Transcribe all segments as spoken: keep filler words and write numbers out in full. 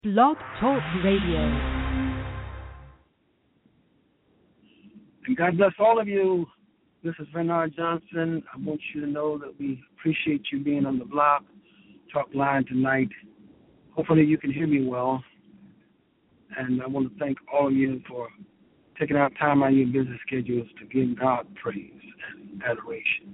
Blog Talk Radio. And God bless all of you. This is Bernard Johnson. I want you to know that we appreciate you being on the Block Talk Line tonight. Hopefully you can hear me well. And I want to thank all of you for taking out time out of your busy schedules to give God praise and adoration.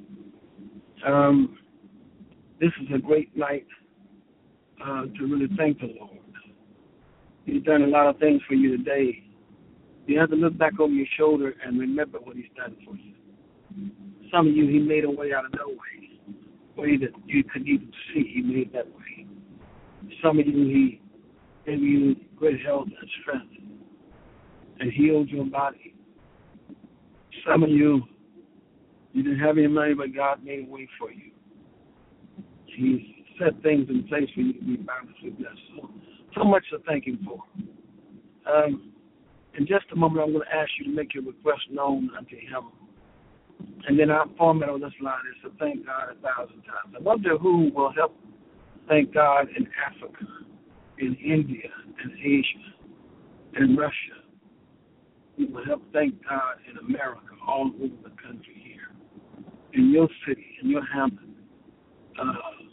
Um, this is a great night uh, to really thank the Lord. He's done a lot of things for you today. You have to look back over your shoulder and remember what he's done for you. Some of you, he made a way out of no way, way that you couldn't even see. He made that way. Some of you, he gave you great health and strength and healed your body. Some of you, you didn't have any money, but God made a way for you. He's set things in place for you to be bountifully blessed. So, so much to thank him for. Um, in just a moment, I'm going to ask you to make your request known unto him. And then our format on this line is to thank God a thousand times. I wonder who will help thank God in Africa, in India, in Asia, in Russia. Who will help thank God in America, all over the country here, in your city, in your hamlet. Uh,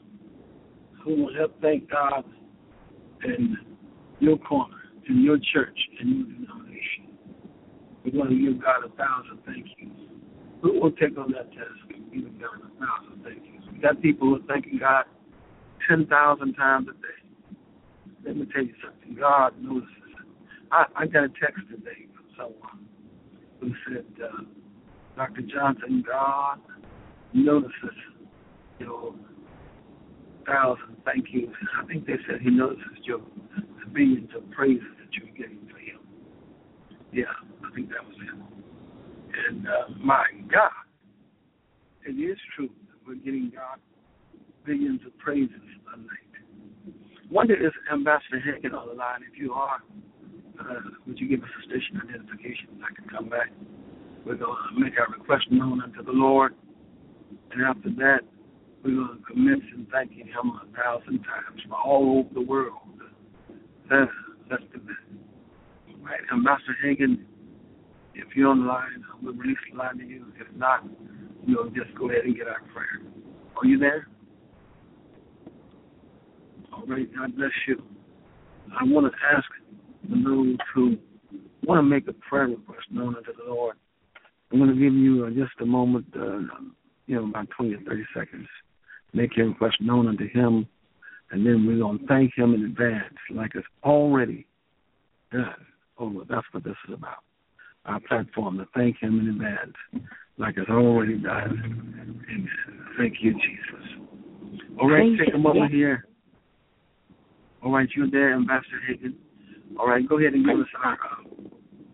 who will help thank God in your corner, in your church, in your denomination. We're going to give God a thousand thank yous. Who will take on that task and give God a thousand thank yous? We got people who are thanking God ten thousand times a day. Let me tell you something. God notices it. I, I got a text today from someone who said, uh, Doctor Johnson, God notices your thousand thank yous. I think they said he notices your billions of praises that you're getting for him. Yeah, I think that was it. And uh, my God, it is true that we're getting God billions of praises a night. Wonder is Ambassador Hagen on the line? If you are, uh, would you give us a station identification? I can come back. We're going to make our request known unto the Lord. And after that, we're going to commence in thanking him a thousand times for all over the world. Uh, let's do that. All right, Ambassador Hagen, if you're on the line, we'll release the line to you. If not, we'll just go ahead and get our prayer. Are you there? All right, God bless you. I want to ask those who want to make a prayer request known unto the Lord. I'm going to give you uh, just a moment, uh, you know, about twenty or thirty seconds. Make your request known unto him, and then we're going to thank him in advance like it's already done. Oh, that's what this is about. Our platform, to thank him in advance like it's already done. Amen. Thank you, Jesus. All right, Thank take you. a moment here. All right, you're there, Ambassador Hagen. All right, go ahead and give us our... Uh,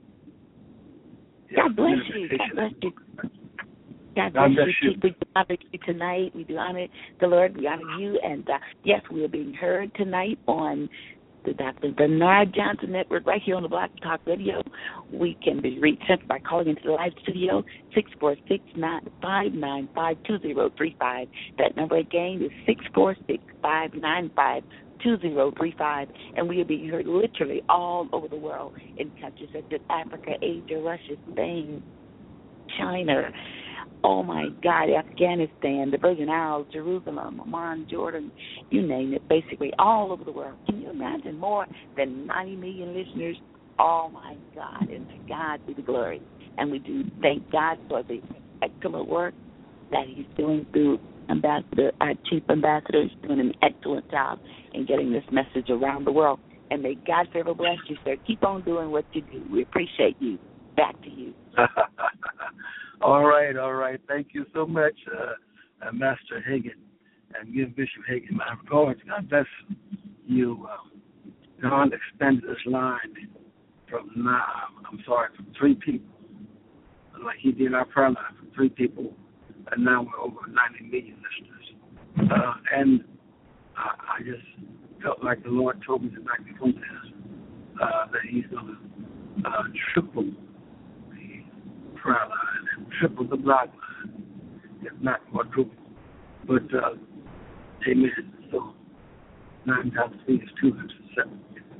God bless you. God bless you. God bless, God bless you. you. We honor you tonight. We do honor the Lord. We honor you. And, uh, yes, we are being heard tonight on the Doctor Bernard Johnson Network right here on the Block Talk Radio. We can be reached by calling into the live studio, six four six, five nine five, two zero three five. That number again is six four six, five nine five, two zero three five. And we are being heard literally all over the world in countries such as Africa, Asia, Russia, Spain, China, oh, my God, Afghanistan, the Virgin Isles, Jerusalem, Oman, Jordan, you name it, basically all over the world. Can you imagine more than ninety million listeners? Oh, my God, and to God be the glory. And we do thank God for the excellent work that he's doing through Ambassador, our chief ambassador is doing an excellent job in getting this message around the world. And may God forever bless you, sir. Keep on doing what you do. We appreciate you. Back to you. All right, all right. Thank you so much, uh, uh, Master Hagen, and give Bishop Hagen my regards. God bless you. Um, God expanded this line from now, I'm sorry, from three people, like he did our prayer line, from three people, and now we're over ninety million listeners. Uh, and I, I just felt like the Lord told me tonight before this uh, that he's going to uh, triple the prayer line and triple the block line, if not quadruple. But, uh, amen. So, nine times three is two hundred seven.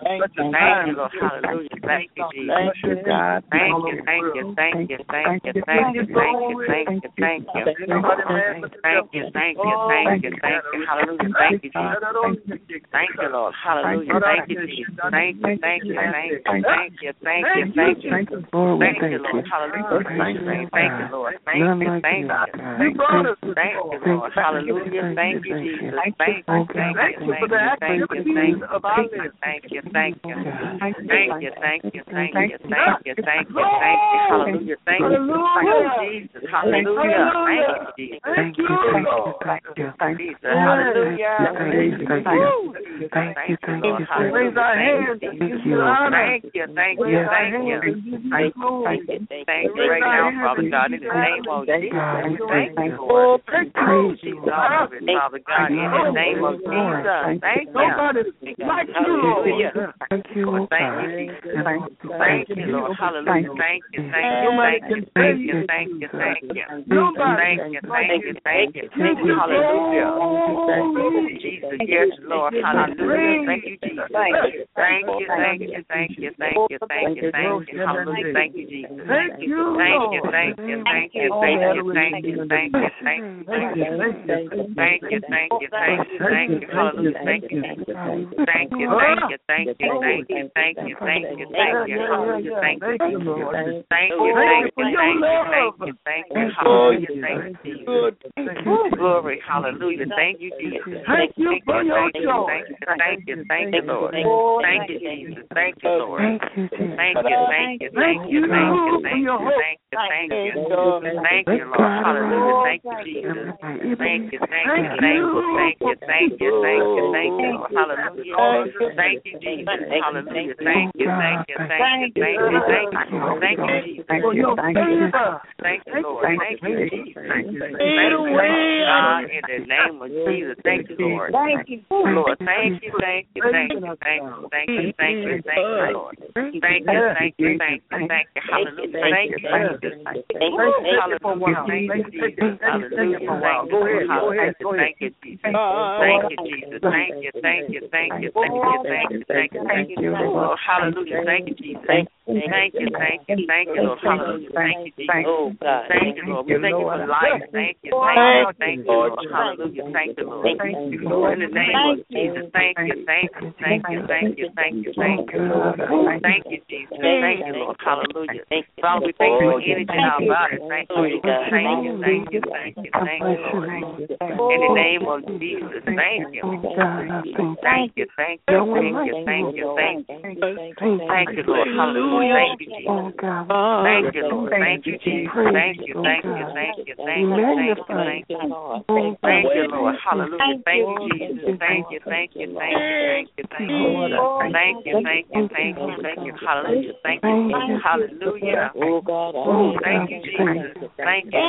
Such a Thank time. you, Lord. Hallelujah. Thank you, Jesus. Thank you, God. Thank you, thank you, thank you, thank you, thank you, thank you, thank you, thank you. Thank you, thank you, thank you, thank you. Hallelujah. Thank you, Jesus. Thank you, Lord. Hallelujah. Thank you, Jesus. Thank you, thank you, thank you, thank you, thank you, thank you. Lord, we Thank you, Lord. Hallelujah. Thank you, thank you, Lord. Thank None you, like thank you, you. God. You brought us to Thank you, Lord. Hallelujah. Thank you, Jesus. Thank you, thank you, thank you, thank you, thank you, of our lives. thank you, thank you. God. Thank you, thank you, thank you, thank you, thank you, thank you. Hallelujah. Thank you. Hallelujah. Jesus. Hallelujah. Thank you, Jesus. Thank you, thank you, thank you. Thank you, Jesus. Hallelujah. Thank you, thank you. Thank you, thank you, thank Raise you. our hands. Thank you, Lord. Thank you, thank you, Yes. thank you. Thank you, thank you. Thank you right now, Father God, in the name of Jesus. God, we Thank thank you, you. Lord. Praise you, Jesus, Father God, in the name of Jesus. Thank you. Nobody like you, Hallelujah. Lord. Thank you, oh Thank God. you, Jesus. Thank you, Thank you, Lord. Hallelujah. Thank you, thank you, thank you, thank you, thank you, thank you. Nobody. Thank you, thank you, thank you, thank you. Hallelujah. Jesus, yes, Lord. Hallelujah. Thank you, Jesus. Thank you, thank you, thank you, thank you, thank you, thank you. Hallelujah. Thank you, Jesus. Thank you, Thank you, Lord. thank you, thank you, thank you, thank you, thank you, thank you, thank you. Thank you, thank you, thank you, thank you, hallelujah, thank you, thank you, thank you, thank you, thank you, thank you, thank you, thank you, thank you, hallelujah, thank you, Thank you, Lord. thank you, thank you, thank you, thank you, thank you, hallelujah, thank you, Jesus. Glory, hallelujah, thank you, Jesus. Thank you for your Thank you, joy. thank you, thank you, thank you, Lord. Thank you, Jesus. Thank you, Lord. Thank you, Jesus. Thank you, thank you, thank you, thank you, thank you, thank you, thank you, thank you, Lord. Hallelujah. Thank you, Jesus. Thank you, thank you, thank you, thank you, thank you, thank you, thank you, Lord. Hallelujah. Thank you, Jesus. Hallelujah. Thank you, thank you, thank you, thank you, thank you, thank you, Jesus. For your favor. Thank you, Lord. Thank you, Jesus. Thank you, God, in the name of Jesus. Thank you, Lord. Thank you, Lord. Thank you, thank you, thank you, thank you, thank you, thank you, thank you, Lord. Thank you, thank you, thank you, thank you. Hallelujah. Thank you, Jesus. Hallelujah. Thank you, Jesus. Hallelujah. Go ahead, go ahead, go ahead. Thank you, Jesus. Thank you, Jesus. Thank you, thank you, thank you, thank you, thank you, thank you, thank you, Lord. Hallelujah. Thank you, Jesus. Thank you, thank you, thank you, Lord. Hallelujah. Thank you, Jesus. Oh, God. Thank you, Lord. We thank you for life. Thank you, thank you, thank you, Lord. Hallelujah. Thank you, Lord. Thank you, Lord. In the name of Jesus. Thank you, thank you, thank you, thank you, thank you, thank you, Lord. Thank you, Jesus. Thank you, Lord. Hallelujah. Father, we thank you for energy in our bodies. Thank you, God. Thank you, thank you, thank you, thank you, Lord. In the name of Jesus. Thank you. Thank you, thank you, thank you, thank you, thank you. Thank you, Lord. Hallelujah. Thank you, Jesus. Thank you, Lord. Thank you, Jesus. Thank you, thank you, thank you, thank you, thank you, thank you. Thank you, Lord. Hallelujah. Thank you, Jesus. Thank you, thank you, thank you, thank you, thank you. Thank you, thank you, thank you, thank you. Hallelujah. Thank you, Jesus. Hallelujah. Oh God, Thank you, Jesus. Thank you.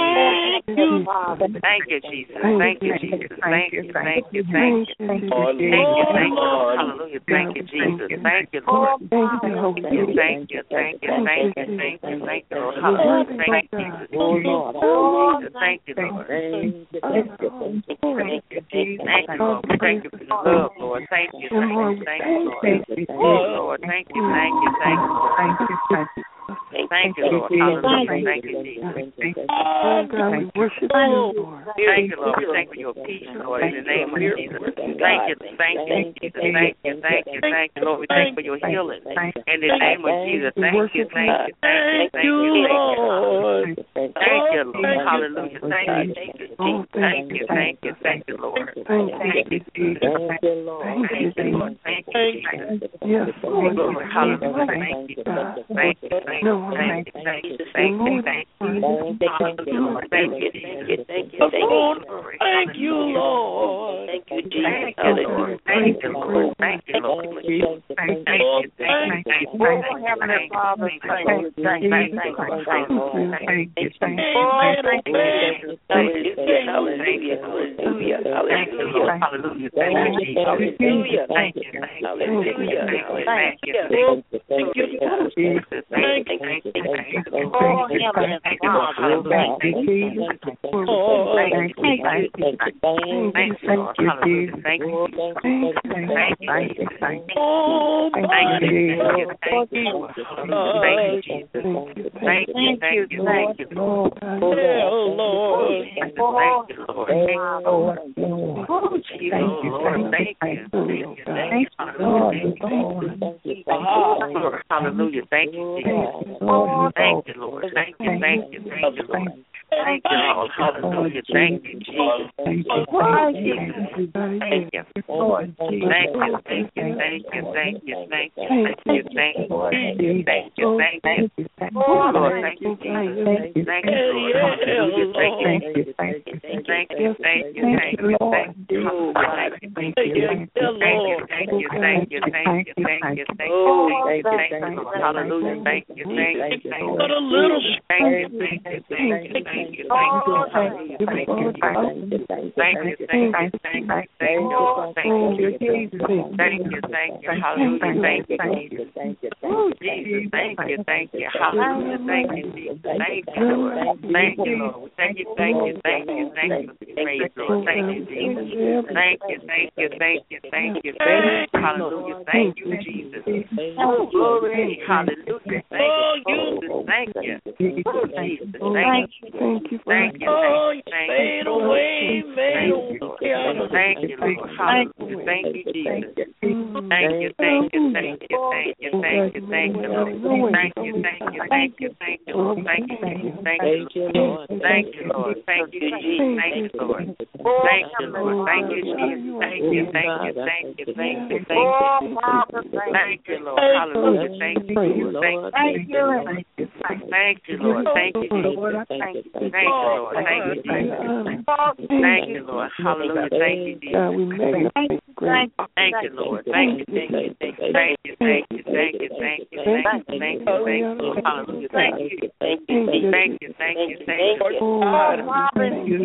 Thank you, Jesus. Thank you, Jesus. Thank you, thank you, thank you. Thank you, thank you, Lord. Hallelujah. Thank you, Jesus. Thank you, Lord. Thank you, thank you, thank you, thank you, thank you, thank you, Lord. Hallelujah. Thank you, Jesus. oh Lord, Thank you, Lord. thank you, thank you, thank you. Thank you, thank you, Lord. Thank you for your love, Lord. Thank you, thank you, thank you, Lord. Oh, Lord, thank you, thank you, thank you, thank you. Thank you, Lord. Hallelujah. Thank you, Jesus. Oh God, we worship you, Lord. Thank you, Lord. We thank you for your peace, Lord, in the name of Jesus. Thank you, thank you, Jesus. Thank you, thank you, thank you, Lord. We thank you for your healing in the name of Jesus. Thank you, thank you, thank you, thank you, Lord. thank you, Lord. Hallelujah. Thank you, Jesus. Thank you, thank you, thank you, Lord. Thank you. Thank you, Jesus. Thank you, Lord. Thank you, Lord. Thank you, Jesus. Yes, Lord. Glory, hallelujah. Thank you, thank you, thank you, thank you, thank you, thank you, thank you. Hallelujah. Thank you, thank you, thank you, thank you. Thank you, Lord. Thank you, Jesus. Hallelujah. Thank you, Lord. Thank you, Lord. Thank you, thank you, thank you, thank you, thank you, Heavenly Father. Thank you, thank you, thank you, thank you, thank you, thank you. Hallelujah, hallelujah, hallelujah, hallelujah. Thank you, Jesus. Hallelujah, thank you, thank you, hallelujah, thank you, thank you, thank you, Jesus. Thank you, thank you, Thank you. Thank you. Oh, Heavenly Father. Thank you, Jesus. Oh, thank you. Thank you. Thank you. Thank you, Lord. Hallelujah. Thank you. Thank you. Thank you. Thank you. Oh, thank you. Thank you. Thank you. Thank you, Jesus. Thank you. Thank you. Thank you, Lord. Oh, Lord. Thank you, Lord. Thank you, Lord. Oh, Jesus. Lord. Thank you. Thank you. Thank you, Lord. Hallelujah. Thank you, Jesus. Thank you, Lord. Thank you. Thank you. Thank you, Lord. Thank you, Lord. Hallelujah. Thank you, Jesus. Thank you. Thank you. Thank you. Lord. Thank you. Thank you. Thank you. Thank you. Thank you. Thank you. Thank you. Thank you. Thank you. Thank you. Lord, thank you. Thank you. Thank you, Lord. Hallelujah. Thank you. Thank you. Thank you. Thank you. Thank you. Thank you. Thank you. Thank you. Thank you. Thank you. Thank you. Thank you. Thank you. Thank you. Thank you. Hallelujah. Thank you. Thank you. Thank you. What a little thank you. Thank you. Thank you. Thank you. Thank you. Hallelujah. Thank you. Thank you. Thank you. Thank you. Thank you. Thank you. Thank you. Thank you. Thank you. Hallelujah. Thank you. Thank you. Thank you. Oh, Jesus. Thank you. Thank you. Hallelujah. Thank you, Jesus. Thank you, Lord. Thank you, Lord. Thank you. Thank you. Thank you. Thank you. Praise, Lord. Thank you, Jesus. Thank you. Thank you. Thank you. Thank you. Thank you. Hallelujah. Thank you, Jesus. Oh, glory. Hallelujah. Thank you, Jesus. Thank you. Oh, Jesus. Thank you. Thank you. Thank you. Oh, you Thank made you. a way, made a way. Thank you, Lord. Hallelujah. Thank you, Jesus. Thank you, thank you, thank you, thank you, thank you, thank you, Lord. Thank you, thank you, thank you, thank you, Lord. Thank you, thank you, thank you, Lord. Thank you, Lord. Thank you, Jesus. Thank you, Lord. Thank you, Lord. Thank you, Jesus. Thank you, thank you, thank you, thank you, thank you. Thank you, Lord. Hallelujah. Thank you, Lord. Thank you, Lord. Thank you, Lord. Thank you, Jesus. Thank you, Lord. Thank you, Jesus. Thank you, Lord. Hallelujah. Thank you, Jesus. Thank you, Lord. Thank you, thank you, thank you, thank you, thank you, thank you, thank you, thank you, thank you, thank you, hallelujah, thank you, thank you, thank you, thank you, thank you, thank you, thank you,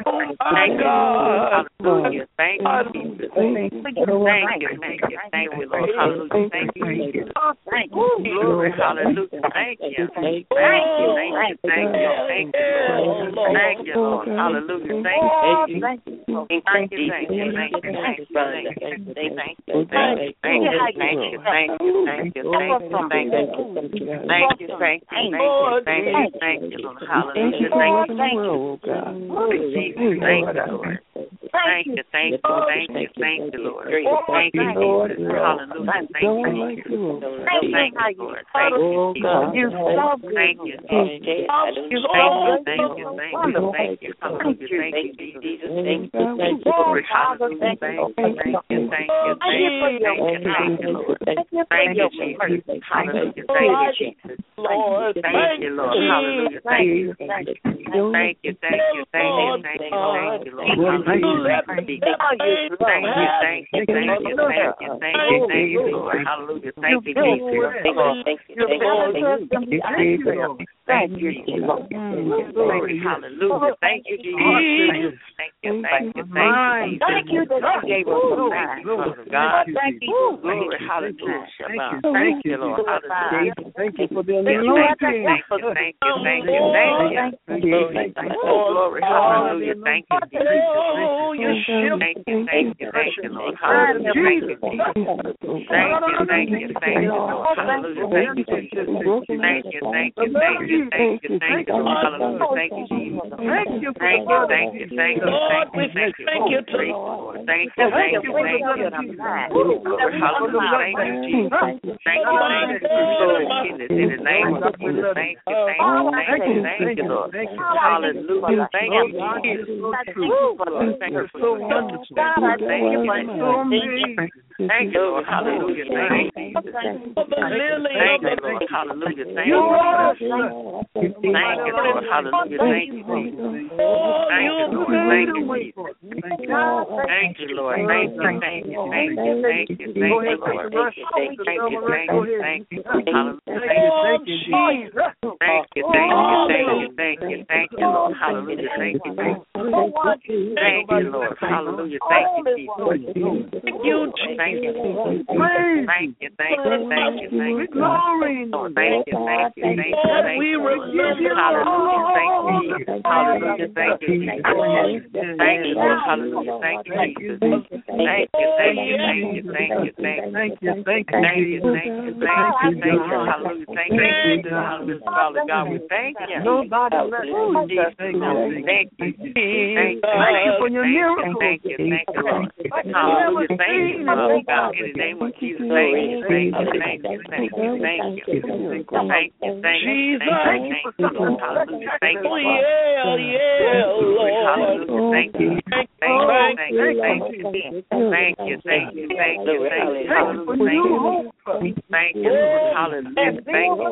hallelujah, thank you, Jesus, thank you, thank you, thank you, Lord, hallelujah, thank you, Jesus, thank you, glory, hallelujah, thank you, thank you, thank you, thank you, thank you, Lord, thank you, Lord, hallelujah, thank you, thank you, thank you, thank you, thank you, thank you, thank you, thank you. Thank you, thank you, thank you, thank you, thank you, thank you, thank you, thank you, thank you, thank you, thank you, thank you, thank you, thank you, Lord, hallelujah, thank you, thank you, thank you, Lord, thank you, thank you, thank you, thank you, Lord, thank you, Jesus, hallelujah, thank you, thank you, Lord, thank you, thank you, thank you, thank you, thank you, thank you, hallelujah, thank you, Jesus, thank you, thank you, Lord, hallelujah, thank you, thank you. Thank you, thank you, thank you, thank you, Lord. Thank you, Jesus. Hallelujah. Thank you, Jesus. Lord, thank you, Lord. Hallelujah. Thank you. Thank you, thank you, thank you, thank you, thank you, thank you, Lord. Hallelujah. Thank you, thank you, thank you, thank you, thank you, thank you, thank you, Lord. Hallelujah. Thank you, Jesus. Thank you, thank you, thank you, Jesus. Glory. Hallelujah. Thank you, Jesus. Thank you, thank you, thank you. Thank you that you gave us the mind. God, thank you. Glory, hallelujah. Thank you, Lord. Hallelujah. Thank you for the Thank you, anointing. thank you, thank you, thank you, thank you. Glory, hallelujah. Thank you, Jesus. oh, you shield. Thank you, thank you, thank you, Lord. Hallelujah. Thank you, Jesus. Thank you, thank you, thank you, Lord. Hallelujah. Thank you, Jesus. Thank you, thank you, thank you, thank you, thank you, Lord. Hallelujah. Thank you, Jesus. Thank you, Thank you, thank you, thank you, Lord, thank we you, thank you, thank you Lord. to Lord. Thank you, thank you, thank you. Glory, hallelujah. Thank you, Jesus. Thank you, thank you, Lord. In the, in the name of Jesus. Thank you, thank you, thank you, thank you, Lord. Hallelujah. Thank you, Jesus. Thank you for so wonderful. Thank you, thank So you. amazing. Thank you, Lord. Hallelujah. Thank you, Jesus. Thank you, Lord. Hallelujah. Thank you. Thank you, Lord. Hallelujah. Thank you, Jesus. Thank you, Lord. Thank you, Jesus. Thank you, Lord. Thank you, thank you, thank you, thank you, thank you, Lord. Thank you, thank you, thank you, thank you. Hallelujah. Thank you, thank you, Jesus. Thank you, thank you, thank you, thank you, thank you, Lord. Hallelujah, thank you, thank you. Thank you, Lord. Hallelujah, thank you, Jesus. Thank you, thank you, thank you, thank you, thank you, thank you. Glory. Thank you, thank you, thank you, thank you. Hallelujah, thank you, Jesus. Hallelujah, thank you, Jesus. Thank you, Lord. Hallelujah, thank you, Jesus. Thank you, thank you, thank you, thank you, thank you. Thank you, thank you, Thank you, thank you, thank you, thank you. Hallelujah, thank you, Jesus. Hallelujah, Father God, we thank you. Nobody less you. Jesus, Thank you. thank you. Thank you. Thank you for your miracle. Thank you, thank you, Lord. Hallelujah, thank you, Father God. In the name of Jesus, thank you, thank you, thank you, thank you, thank you. Thank you, thank you, thank you, thank you, Lord. Hallelujah, thank you, Lord. Yeah, yeah, Lord. Hallelujah, thank you. Thank you, thank you, thank you. Thank you, thank you, thank you, thank you. Hallelujah, thank you. Thank you, Lord. Hallelujah, thank you.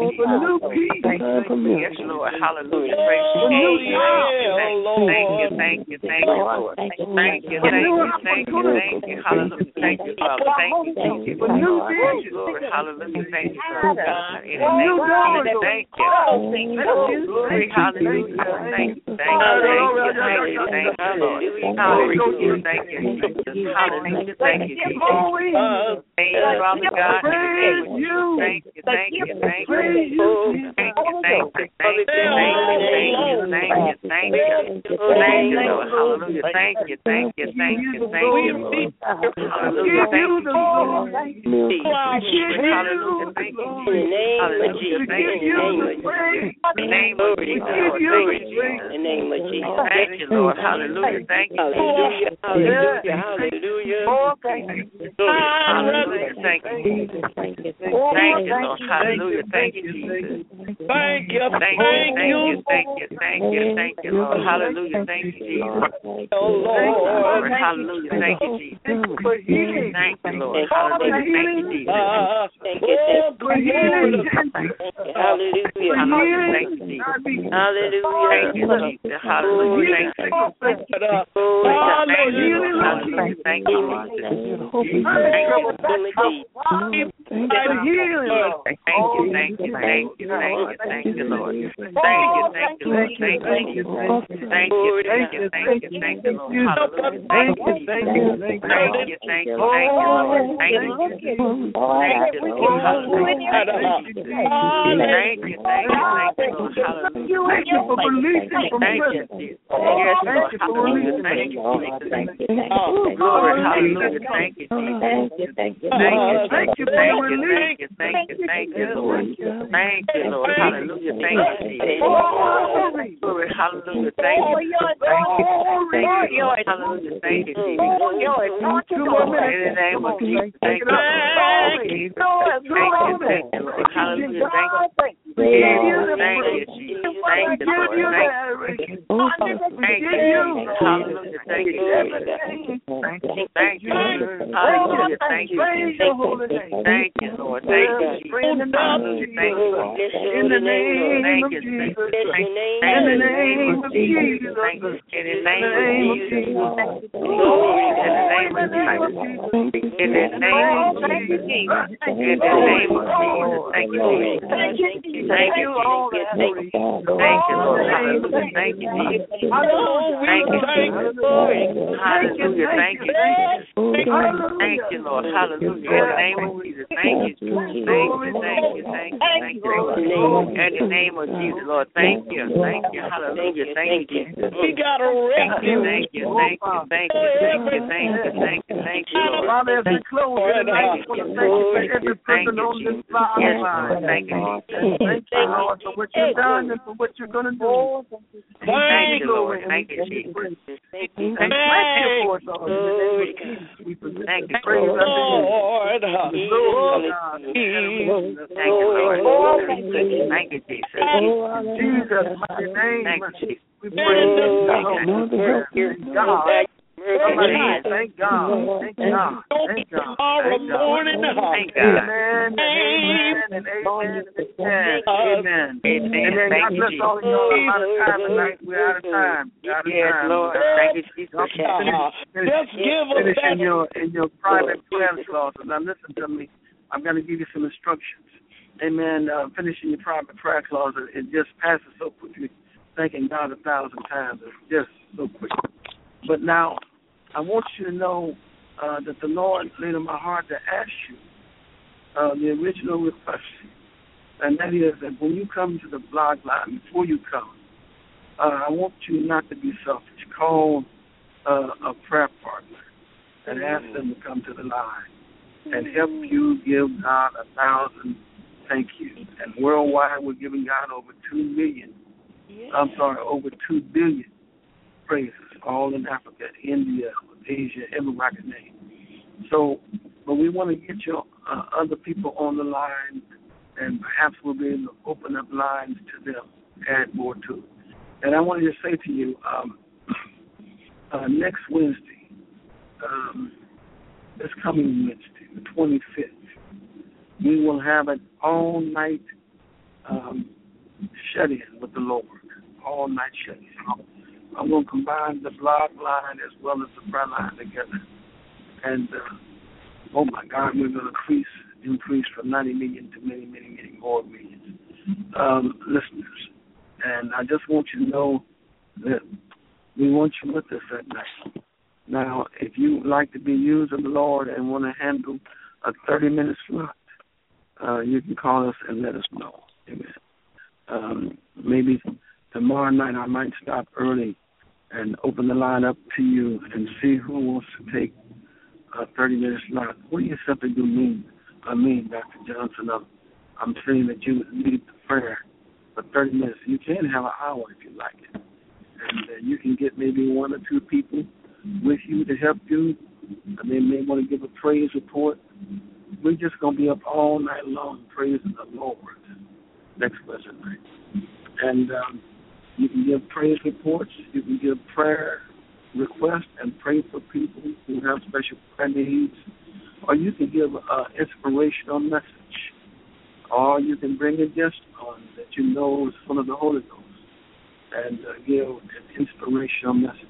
Yes, Lord. Hallelujah, praise your name. Thank you, thank you, thank you, Lord. Thank you, thank you, thank you, thank you. Hallelujah, thank you, Father. Thank you, thank you. Thank you, Lord. Hallelujah, thank you, Father God. In the name of Jesus, thank you. Glory, hallelujah. Thank you, thank you, thank you, thank you, thank you, Lord. Hallelujah, thank you, Jesus. Hallelujah, thank you, Jesus. Thank you, Father God. In the name of Jesus, thank you, thank you, thank you. Thank you, thank you, thank you, thank you, thank you, thank you, thank you. Thank you, Lord. Hallelujah, thank you, thank you, thank you, thank you, Lord. Hallelujah, thank you, Jesus. Hallelujah, thank you, Jesus. Hallelujah, thank you, Jesus. In the name of Jesus, Lord, thank you, Jesus. In the name of Jesus. Thank you, Lord. Hallelujah, thank you. Hallelujah, hallelujah, hallelujah. Hallelujah, thank you. Thank you, Lord. Hallelujah, thank you, Jesus. Thank you, Thank you, thank you, thank you, thank you, Lord. Hallelujah, thank you, Jesus. oh Lord. Hallelujah, thank you, Jesus. Thank you, Lord. Hallelujah, thank you, Jesus. Uh, Thank you, oh, thank you. glory. Hallelujah. Hallelujah, thank you, Jesus. Hallelujah. Thank you, Jesus. Hallelujah, thank you. Hallelujah, thank you, Jesus. Thank you, thank you, thank you, thank you, thank you, Lord. Thank you, thank you, Lord. Thank you, thank you, thank you, thank you, thank you, Lord. Hallelujah. Thank you, thank you, thank you, thank you, thank you, Lord. Thank you, thank you, Lord. Hallelujah. Thank you, thank you, thank you, Lord. Hallelujah. Thank you for releasing from Thank you, prison. Jesus. Yes, Lord. Hallelujah. Thank you, Jesus. Glory, hallelujah. Thank you, Jesus. Thank you, thank you. Thank you, Thank thank you you, for thank you, release. thank you, thank you, thank you, Lord. Thank you, Lord. Hallelujah. Thank you, Jesus. Glory. Glory, hallelujah. Thank you. Thank you. Thank you, Lord. Hallelujah. Thank you, Jesus. Two more minutes. In the name of Jesus. Thank you, Lord. Thank you, thank you, Lord. Hallelujah. Thank you. Thank you, Jesus. Thank you, Lord. Thank you. Thank you, Jesus. Hallelujah. Thank you, Jesus. Thank you. Thank you. Hallelujah. Thank you, Jesus. Thank you, Lord. Thank you, Jesus. Hallelujah. Thank you, Lord. In the name Thank of you. Jesus. Thank you. In the name of Jesus. Thank you. In the In the name name of of Jesus. Jesus. Glory. In the name of Jesus. In the name of Jesus. In the name of Jesus. Thank you, Jesus. Thank you, Jesus. Thank you, Lord. Hallelujah. Thank you, Jesus. Thank you, Jesus. Hallelujah. Thank you, Jesus. Thank you, Lord. Hallelujah. In the name of Jesus. Thank you, Jesus. Thank you, thank you, thank you, thank you, Lord. In the name of Jesus, Lord. Thank you. Thank you. Hallelujah. Thank you, Jesus. We got a Thank you, record. thank you, thank you, thank you, thank you, thank you, thank you, thank you, Lord. Father, as we close tonight, we want to thank you for every person on this line. Yes, Lord. Thank you, Jesus. Thank you, Lord, for what you've done and for what you're going to do. Thank you, Lord. Thank you, Jesus. Thank you for us, Lord. In the name of Jesus, we Thank you, praise unto you. Lord. Lord God. Thank you, Lord. Thank you, Jesus. Jesus, mighty name. Thank you, Jesus. We praise you. Thank God. Somebody say, thank God. Thank God. Thank God. Tomorrow Thank God. morning. Thank God. Amen. Amen. And amen. Amen. Amen. Amen. And then Thank God you, bless Jesus. all of y'all. I'm out of time tonight. We're out of time. We're out of Yes, time. Lord. Thank you, Jesus. Just give us Finish in that. your in your private prayer closet. Now listen to me. I'm going to give you some instructions. Amen. Uh, finish in your private prayer closet. It just passes so quickly. thanking God a thousand times. It's just so quick. But now, I want you to know uh, that the Lord laid on my heart to ask you uh, the original request. And that is that when you come to the blog line, before you come, uh, I want you not to be selfish. Call uh, a prayer partner and ask them to come to the line and help you give God a thousand thank yous. And worldwide, we're giving God over two million. Yeah. I'm sorry, over two billion praises, all in Africa, India, Asia, everywhere I can name. So, but we want to get your uh, other people on the line, and perhaps we'll be able to open up lines to them, add more to it. And I want to just say to you, um, uh, next Wednesday, um, this coming Wednesday, the twenty-fifth, we will have an all-night um, shut-in with the Lord, all-night shut-in. I'm going to combine the blog line as well as the prayer line together. And, uh, oh, my God, we're going to increase, increase from ninety million to many, many, many more millions um, listeners. And I just want you to know that we want you with us that night. Now, if you would like to be used of the Lord and want to handle a thirty-minute slot, uh, you can call us and let us know. Amen. Um, maybe tomorrow night I might stop early and open the line up to you and see who wants to take a thirty-minute slot. What do you simply do mean? I mean, Doctor Johnson, I'm, I'm saying that you need the prayer for thirty minutes. You can have an hour if you like it. And uh, you can get maybe one or two people with you to help you. And they may want to give a praise report. We're just going to be up all night long praising the Lord next Wednesday night. And um, you can give praise reports. You can give prayer requests and pray for people who have special prayer needs. Or you can give an inspirational message. Or you can bring a guest on that you know is full of the Holy Ghost and uh, give an inspirational message.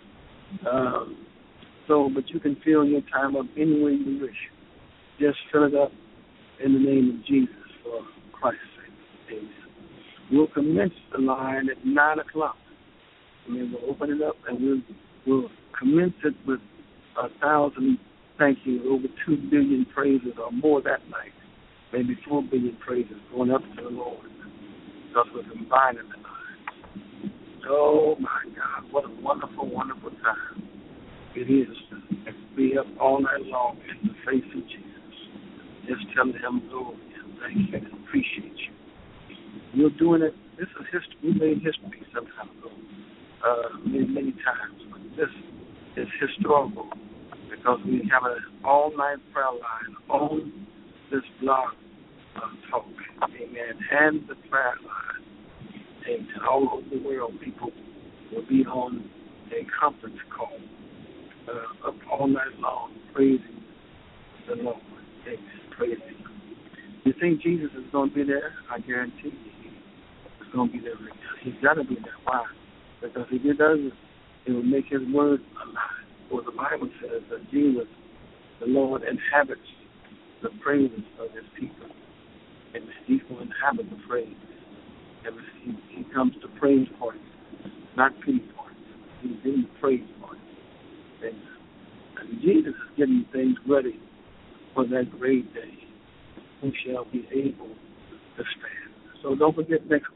Um, so, but you can fill your time up any way you wish. Just fill it up in the name of Jesus for Christ's sake. Amen. We'll commence the line at nine o'clock. I mean, we'll open it up and we'll, we'll commence it with a thousand thank you, over two billion praises or more that night. Maybe four billion praises going up to the Lord because we're combining the lines. Oh, my God, what a wonderful, wonderful time it is to be up all night long in the face of Jesus, just telling him, Lord, thank you and appreciate you. You're doing it. This is history. We made history some time ago, uh, many, many times, but this is historical because we have an all-night prayer line on this blog uh, talk, amen, and the prayer line. And all over the world, people will be on a conference call uh, up all night long, praising the Lord. Amen. Praising Him. You think Jesus is going to be there? I guarantee you he's going to be there right now. He's got to be there. Why? Because if he doesn't, it will make his word alive. For the Bible says that Jesus, the Lord, inhabits the praises of his people. And he's going to inhabit the praise. He, he comes to praise parties, not pity parties. He's in the praise party. And, and Jesus is getting things ready for that great day. Who shall be able to stand? So don't forget next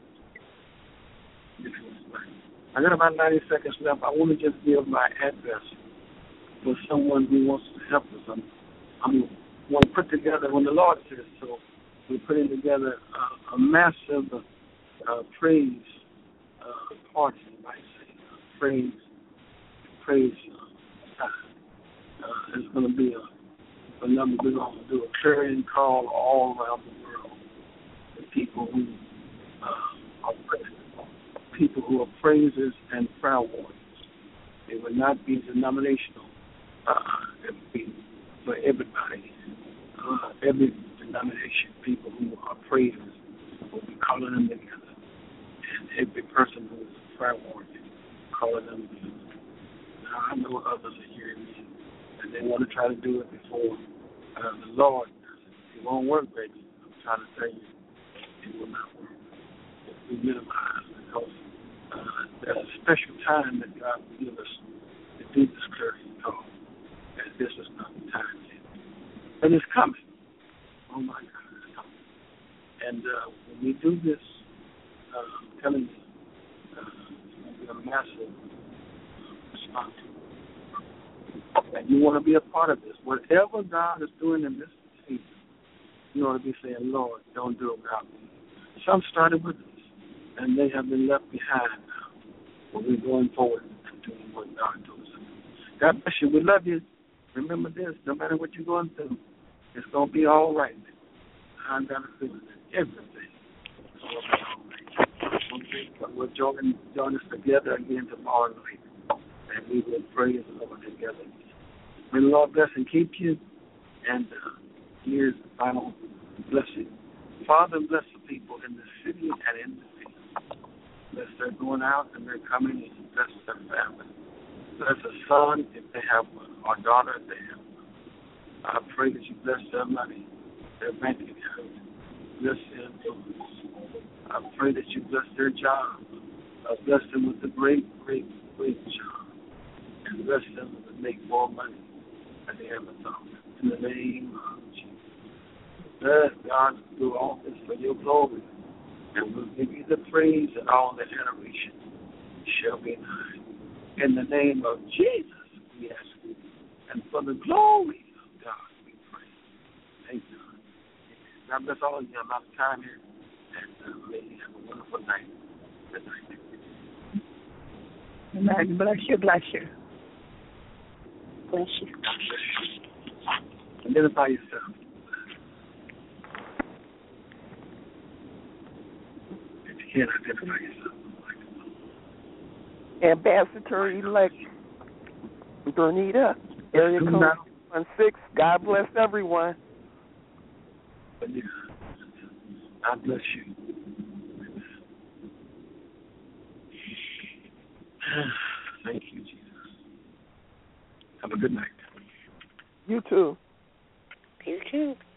week. I got about ninety seconds left. I want to just give my address for someone who wants to help us. I'm, I'm want to put together, when the Lord says so, we're putting together a, a massive Uh, praise uh, party, you might say. Uh, praise, praise uh, time. Uh, it's going to be a, a number. We're going to do a clarion call all around the world. The people who uh, are people who are praisers and prayer warriors. It will not be denominational. Uh, it will be for everybody, uh, every denomination. People who are praisers will be calling them together. Every person who is a prayer warrior, calling them. Now, I know others are hearing me, and they want to try to do it before uh, the Lord does it. It won't work, baby. I'm trying to tell you, it will not work. It will be minimized because uh, There's a special time that God will give us to do this clearing call. And this is not the time yet. But it's coming. Oh my God, it's coming. And uh, when we do this, uh, I'm telling you, uh, it's going to be a massive response. And you want to be a part of this. Whatever God is doing in this season, you ought to be saying, Lord, don't do it without me. Some started with us, and they have been left behind now. But we're going forward and doing what God told us to do. God bless you. We love you. Remember this, no matter what you're going through, it's going to be all right. I've got a feeling that everything is going to be all right. But we'll join, join us together again tomorrow night, and we will praise the Lord together. May the Lord bless and keep you. And uh, here's the final blessing. Father, bless the people in the city and in the field. Bless their going out and their coming in. Bless their family. Bless a son if they have one, or a daughter if they have one. I pray that you bless their money, their bank account. Bless their influence. I pray that you bless their job. Uh, bless them with a great, great, great job. And bless them to make more money than they ever thought. In the name of Jesus. Let God do all this for your glory. And we'll give you the praise and all the adoration shall be thine. In the name of Jesus, we ask you. And for the glory of God, we pray. Thank you. God bless all of you. I'm out of time here. And uh, may you have a wonderful night. Good night. Amen. Bless you, bless you. Bless you. God bless you. Identify yourself. If you can't identify yourself. Ambassador-elect Bernita, area code one six. God bless everyone. God bless you. Thank you, Jesus. Have a good night. You too. You too.